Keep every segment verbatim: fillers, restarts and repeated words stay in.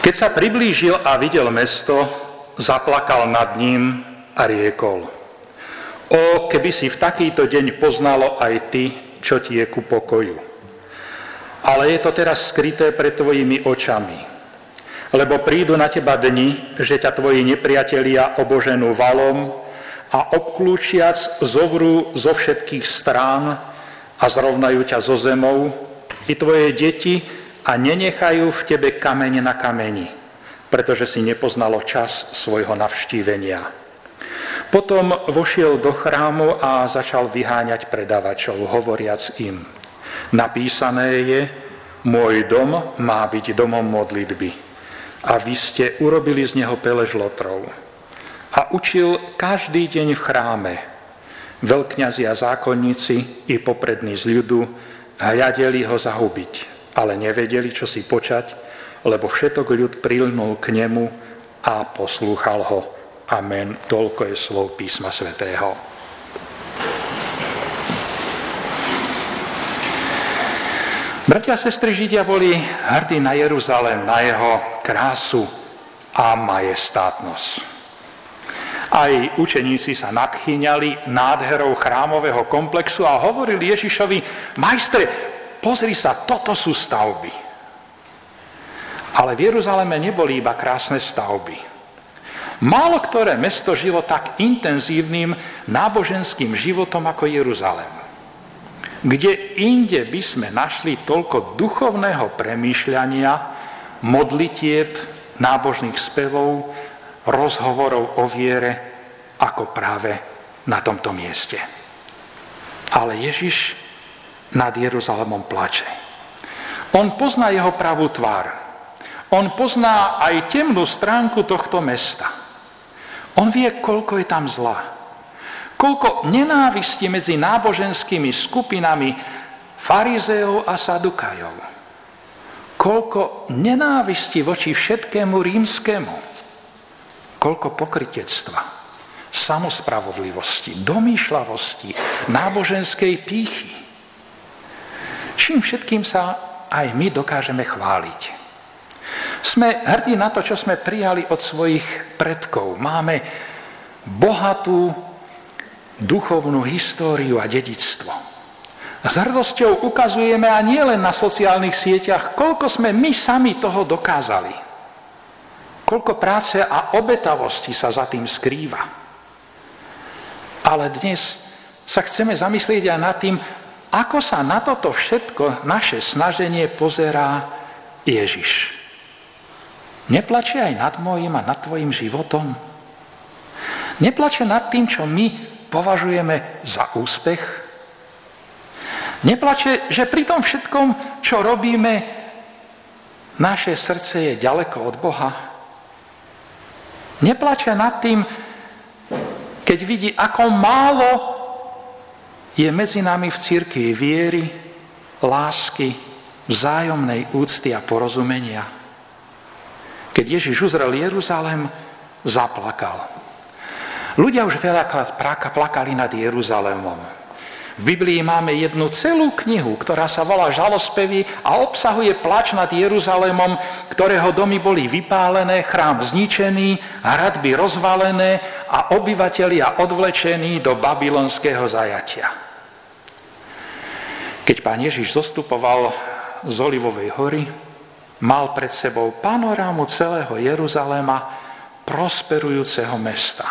Keď sa priblížil a videl mesto, zaplakal nad ním a riekol: O, keby si v takýto deň poznalo aj ty, čo ti je ku pokoju. Ale je to teraz skryté pred tvojimi očami, lebo prídu na teba dni, že ťa tvoji nepriatelia oboženú valom a obklúčiac zovrú zo všetkých strán a zrovnajú ťa zo zemou i tvoje deti a nenechajú v tebe kameň na kameni, pretože si nepoznalo čas svojho navštívenia. Potom vošiel do chrámu a začal vyháňať predavačov, hovoriac im: Napísané je, môj dom má byť domom modlitby, a vy ste urobili z neho pelež lotrov. A učil každý deň v chráme. Veľkňazi a zákonníci i poprední z ľudu hľadeli ho zahubiť, ale nevedeli, čo si počať, lebo všetok ľud prilnul k nemu a poslúchal ho. Amen. Toľko je slov písma svätého. Bratia a sestry, Židia boli hrdí na Jeruzalém, na jeho krásu a majestátnosť. Aj učeníci sa nadchýňali nádherou chrámového komplexu a hovorili Ježišovi: Majstre, pozri sa, toto sú stavby. Ale v Jeruzaleme neboli iba krásne stavby. Málo ktoré mesto žilo tak intenzívnym náboženským životom ako Jeruzalém. Kde inde by sme našli toľko duchovného premýšľania, modlitieb, nábožných spevov, rozhovorov o viere, ako práve na tomto mieste. Ale Ježiš nad Jeruzalémom plače. On pozná jeho pravú tvár. On pozná aj temnú stránku tohto mesta. On vie, koľko je tam zla. Koľko nenávisti medzi náboženskými skupinami farizeov a sadukajov. Koľko nenávisti voči všetkému rímskemu. Koľko pokrytectva, samospravodlivosti, domýšľavosti, náboženskej pýchy. Čím všetkým sa aj my dokážeme chváliť. Sme hrdí na to, čo sme prijali od svojich predkov. Máme bohatú duchovnú históriu a dedičstvo. S hrdosťou ukazujeme, a nie len na sociálnych sieťach, koľko sme my sami toho dokázali. Koľko práce a obetavosti sa za tým skrýva. Ale dnes sa chceme zamyslieť aj nad tým, ako sa na toto všetko naše snaženie pozerá Ježiš. Neplače aj nad môjim a nad tvojim životom? Neplače nad tým, čo my považujeme za úspech? Neplače, že pri tom všetkom, čo robíme, naše srdce je ďaleko od Boha? Neplače nad tým, keď vidí, ako málo je medzi nami v cirkvi viery, lásky, vzájomnej úcty a porozumenia? Keď Ježiš uzrel Jeruzalém, zaplakal. Ľudia už veľakrát plakali nad Jeruzalémom. V Biblii máme jednu celú knihu, ktorá sa volá Žalospevy a obsahuje plač nad Jeruzalémom, ktorého domy boli vypálené, chrám zničený, hradby rozvalené a obyvatelia odvlečení do babylonského zajatia. Keď pán Ježiš zostupoval z Olivovej hory, mal pred sebou panorámu celého Jeruzaléma, prosperujúceho mesta.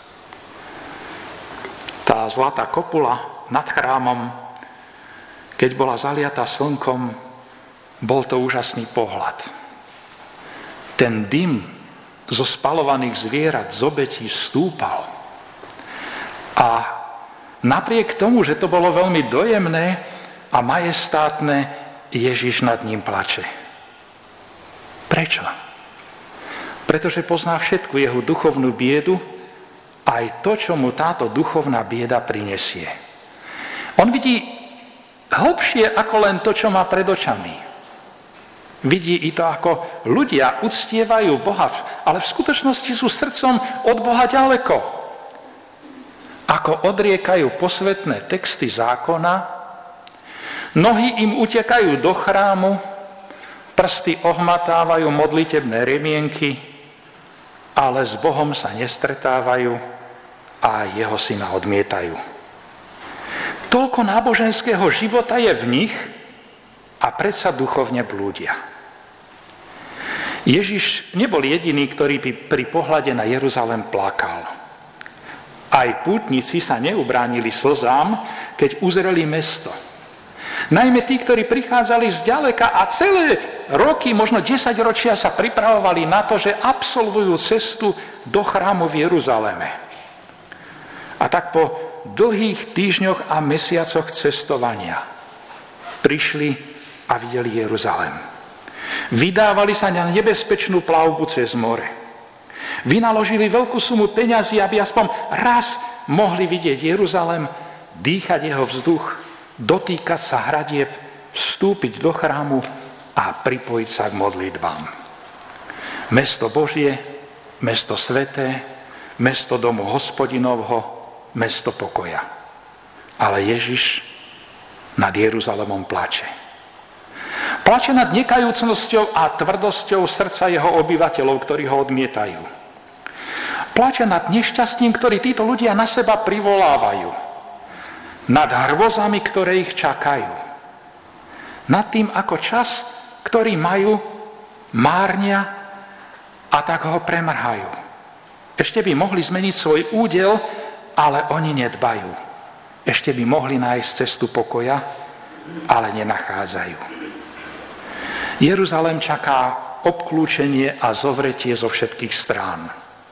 Tá zlatá kopula nad chrámom, keď bola zaliatá slnkom, bol to úžasný pohľad. Ten dym zo spalovaných zvierat, z obetí stúpal. A napriek tomu, že to bolo veľmi dojemné a majestátne, Ježiš nad ním plače. Prečo? Pretože pozná všetku jeho duchovnú biedu, aj to, čo mu táto duchovná bieda prinesie. On vidí hlbšie ako len to, čo má pred očami. Vidí i to, ako ľudia uctievajú Boha, ale v skutočnosti sú srdcom od Boha ďaleko. Ako odriekajú posvetné texty zákona, nohy im utekajú do chrámu, prsty ohmatávajú modlitebné remienky, ale s Bohom sa nestretávajú a jeho syna odmietajú. Toľko náboženského života je v nich a predsa duchovne blúdia. Ježiš nebol jediný, ktorý by pri pohľade na Jeruzalém plakal. Aj pútnici sa neubránili slzám, keď uzreli mesto. Najmä tí, ktorí prichádzali zďaleka a celé roky, možno desaťročia sa pripravovali na to, že absolvujú cestu do chrámu v Jeruzaleme. A tak po dlhých týždňoch a mesiacoch cestovania prišli a videli Jeruzalém. Vydávali sa na nebezpečnú plavbu cez more. Vynaložili veľkú sumu peňazí, aby aspoň raz mohli vidieť Jeruzalém, dýchať jeho vzduch, dotýkať sa hradieb, vstúpiť do chrámu a pripojiť sa k modlitbám. Mesto Božie, mesto sveté, mesto domu Hospodinovho, mesto pokoja. Ale Ježiš nad Jeruzalémom plače. Plače nad nekajúcnosťou a tvrdosťou srdca jeho obyvateľov, ktorí ho odmietajú. Plače nad nešťastím, ktorý títo ľudia na seba privolávajú. Nad hrôzami, ktoré ich čakajú. Nad tým, ako čas, ktorý majú, márnia a tak ho premrhajú. Ešte by mohli zmeniť svoj údel, ale oni nedbajú. Ešte by mohli nájsť cestu pokoja, ale nenachádzajú. Jeruzalém čaká obklúčenie a zovretie zo všetkých strán.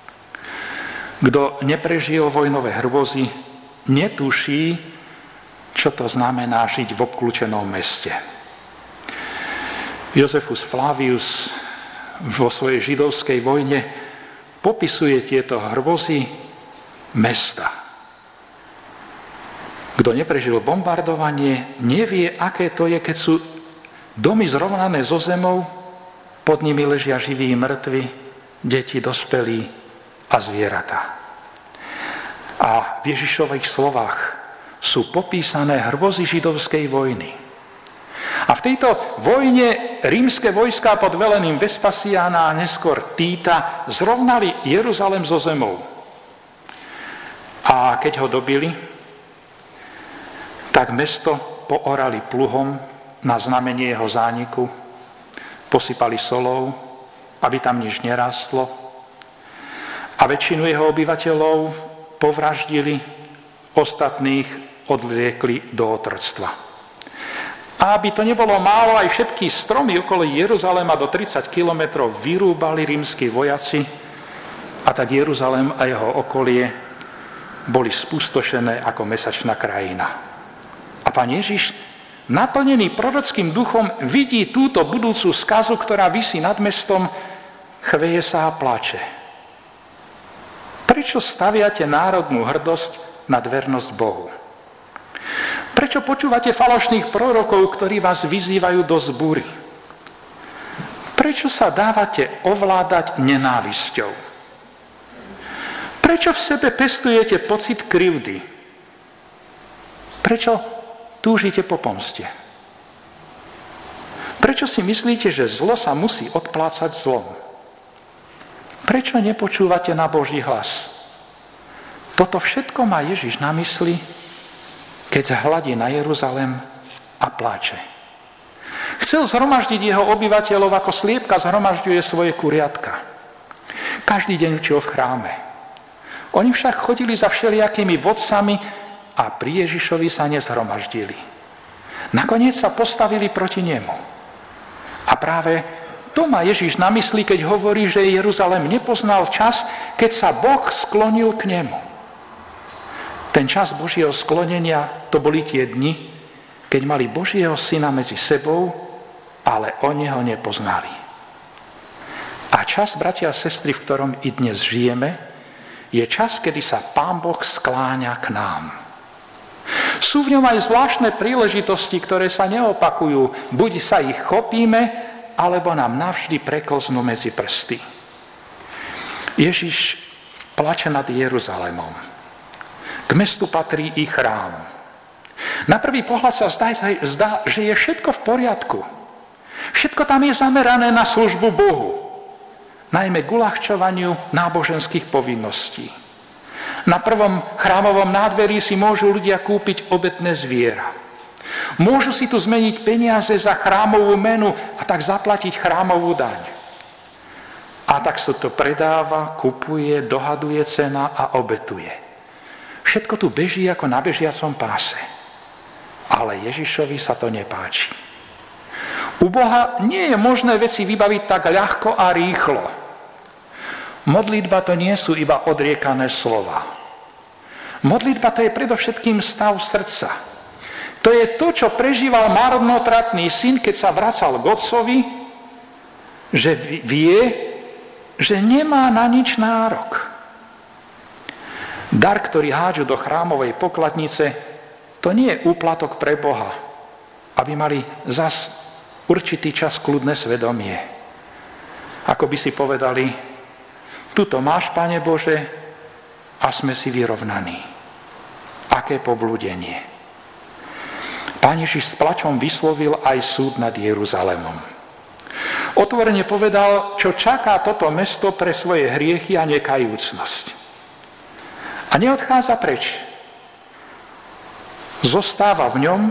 Kto neprežil vojnové hrôzy, netuší, čo to znamená žiť v obklúčenom meste. Jozefus Flavius vo svojej židovskej vojne popisuje tieto hrôzy mesta. Kto neprežil bombardovanie, nevie, aké to je, keď sú domy zrovnané so zemou, pod nimi ležia živí mŕtvi, deti, dospelí a zvieratá. A v Ježišových slovách sú popísané hrôzy židovskej vojny. A v tejto vojne rímske vojská pod velením Vespasiána a neskôr Týta zrovnali Jeruzalém so zemou. A keď ho dobili, tak mesto poorali pluhom na znamenie jeho zániku, posypali solou, aby tam nič nerastlo, a väčšinu jeho obyvateľov povraždili, ostatných odvliekli do otroctva. A aby to nebolo málo, aj všetky stromy okolo Jeruzalema do tridsať kilometrov vyrúbali rímski vojaci, a tak Jeruzalém a jeho okolie boli spustošené ako mesačná krajina. A Pán Ježiš, naplnený prorockým duchom, vidí túto budúcu skazu, ktorá visí nad mestom, chveje sa a plače. Prečo staviate národnú hrdosť nad vernosť Bohu? Prečo počúvate falošných prorokov, ktorí vás vyzývajú do zbúry? Prečo sa dávate ovládať nenávisťou? Prečo v sebe pestujete pocit krivdy? Prečo túžite po pomste? Prečo si myslíte, že zlo sa musí odplácať zlom? Prečo nepočúvate na Boží hlas? Toto všetko má Ježiš na mysli, keď sa hladí na Jeruzalém a pláče. Chcel zhromaždiť jeho obyvateľov, ako sliepka zhromažďuje svoje kuriatka. Každý deň učil v chráme. Oni však chodili za všelijakými vodcami a pri Ježišovi sa nezhromaždili. Nakoniec sa postavili proti nemu. A práve to má Ježiš na mysli, keď hovorí, že Jeruzalém nepoznal čas, keď sa Boh sklonil k nemu. Ten čas Božieho sklonenia, to boli tie dni, keď mali Božieho syna medzi sebou, ale oni ho nepoznali. A čas, bratia a sestry, v ktorom i dnes žijeme, je čas, kedy sa Pán Boh skláňa k nám. Sú v ňom aj zvláštne príležitosti, ktoré sa neopakujú. Buď sa ich chopíme, alebo nám navždy preklznú medzi prsty. Ježiš plače nad Jeruzalémom. K mestu patrí i chrám. Na prvý pohľad sa zdá, zdá, že je všetko v poriadku. Všetko tam je zamerané na službu Bohu, najmä k uľahčovaniu náboženských povinností. Na prvom chrámovom nádverí si môžu ľudia kúpiť obetné zviera. Môžu si tu zmeniť peniaze za chrámovú menu a tak zaplatiť chrámovú daň. A tak sa to predáva, kupuje, dohaduje cena a obetuje. Všetko tu beží ako na bežiacom páse. Ale Ježišovi sa to nepáči. U Boha nie je možné veci vybaviť tak ľahko a rýchlo. Modlitba to nie sú iba odriekané slova. Modlitba to je predovšetkým stav srdca. To je to, čo prežíval marnotratný syn, keď sa vracal k otcovi, že vie, že nemá na nič nárok. Dar, ktorý hádžu do chrámovej pokladnice, to nie je úplatok pre Boha, aby mali zas určitý čas kľudné svedomie. Ako by si povedali, tuto máš, Pane Bože, a sme si vyrovnaní. Aké poblúdenie. Pán Ježiš s plačom vyslovil aj súd nad Jeruzalémom. Otvorene povedal, čo čaká toto mesto pre svoje hriechy a nekajúcnosť. A neodchádza preč. Zostáva v ňom,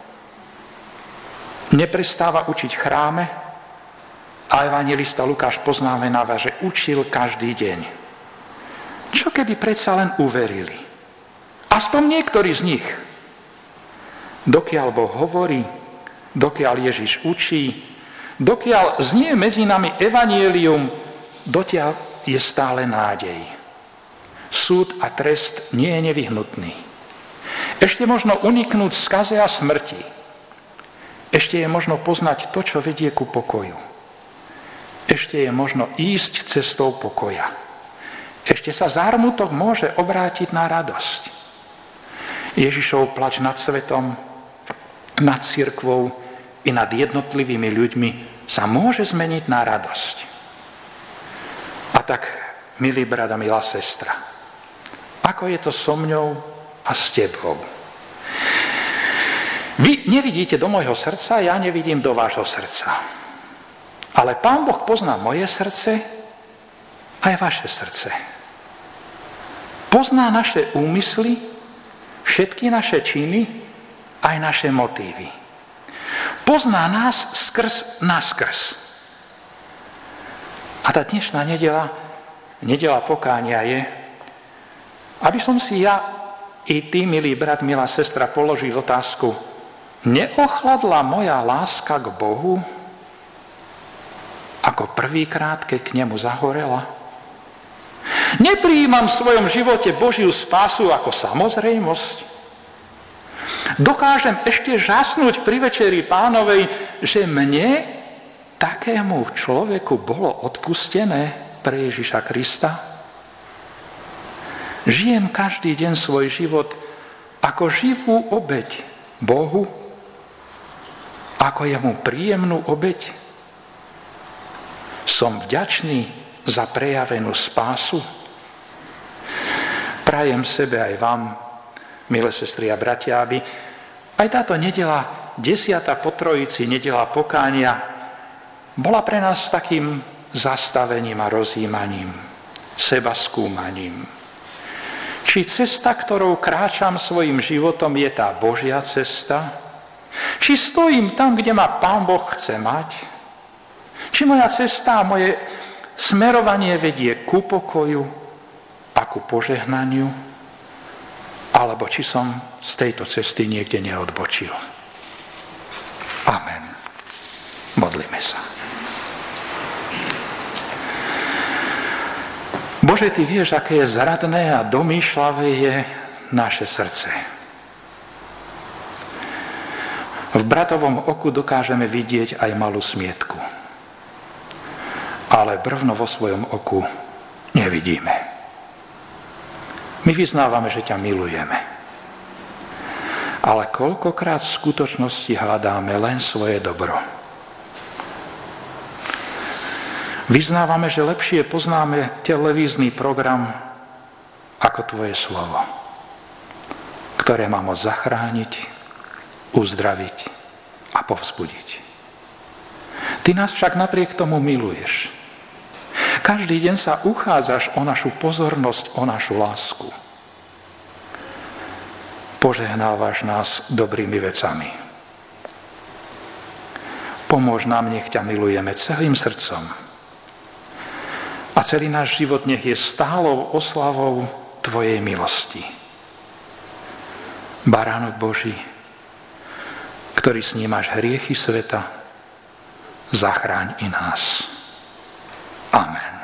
neprestáva učiť v chráme a evanjelista Lukáš poznamenáva, že učil každý deň. Čo keby predsa len uverili? Aspoň niektorí z nich. Dokiaľ Boh hovorí, dokiaľ Ježiš učí, dokiaľ znie medzi nami evanjelium, dotiaľ je stále nádej. Súd a trest nie je nevyhnutný. Ešte možno uniknúť skaze a smrti. Ešte je možno poznať to, čo vedie ku pokoju. Ešte je možno ísť cestou pokoja. Ešte sa zármutok môže obrátiť na radosť. Ježišov plač nad svetom, nad cirkvou i nad jednotlivými ľuďmi sa môže zmeniť na radosť. A tak, milý brat a milá sestra, ako je to so mňou a s tebou? Vy nevidíte do môjho srdca, ja nevidím do vášho srdca. Ale Pán Boh pozná moje srdce aj vaše srdce. Pozná naše úmysly, všetky naše činy, aj naše motívy. Pozná nás skrz naskrz. A tá dnešná nedeľa, nedeľa pokánia je, aby som si ja i ty, milý brat, milá sestra, položil otázku, neochladla moja láska k Bohu ako prvýkrát, keď k nemu zahorela? Neprijímam v svojom živote Božiu spásu ako samozrejmosť? Dokážem ešte žasnúť pri večeri Pánovej, že mne, takému človeku, bolo odpustené pre Ježiša Krista? Žijem každý deň svoj život ako živú obeť Bohu, ako jemu príjemnú obeť. Som vďačný za prejavenú spásu. Prajem sebe aj vám, milé sestry a bratia, aby aj táto nedeľa, desiata po Trojici, nedeľa pokánia, bola pre nás takým zastavením a rozjímaním, seba skúmaním. Či cesta, ktorou kráčam svojim životom, je tá Božia cesta? Či stojím tam, kde ma Pán Boh chce mať? Či moja cesta a moje smerovanie vedie ku pokoju a ku požehnaniu? Alebo či som z tejto cesty niekde neodbočil? Amen. Modlíme sa. Bože, Ty vieš, aké je zradné a domýšľavé je naše srdce. V bratovom oku dokážeme vidieť aj malú smietku. Ale brvno vo svojom oku nevidíme. My vyznávame, že ťa milujeme. Ale koľkokrát v skutočnosti hľadáme len svoje dobro. Vyznávame, že lepšie poznáme televízny program ako Tvoje slovo, ktoré má môcť zachrániť, uzdraviť a povzbudiť. Ty nás však napriek tomu miluješ. Každý deň sa uchádzaš o našu pozornosť, o našu lásku. Požehnávaš nás dobrými vecami. Pomôž nám, nech ťa milujeme celým srdcom. A celý náš život nech je stálou oslavou tvojej milosti. Baránok Boží, ktorý snímaš hriechy sveta, zachráň i nás. Amen.